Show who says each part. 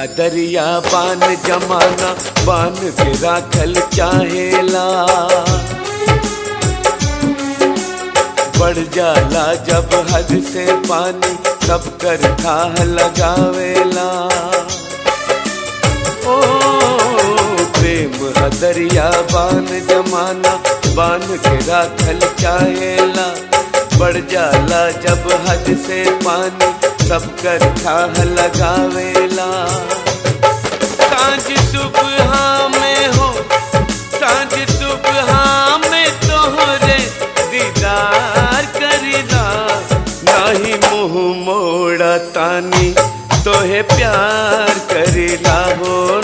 Speaker 1: दरिया बान जमाना बान के राखल चाहेला। बढ़ जाला जब हद से पानी सब कर थाह लगावेला। ओ प्रेम है दरिया बान जमाना बान के राखल चाहेला। बढ़ जाला जब हद से पानी सब कर थाह लगावेला। सांझ सुबह में हो सांझ सुबह में तोहरे दीदार करीदा। नाही मुँह मोड़ा तानी तोहे प्यार करीला हो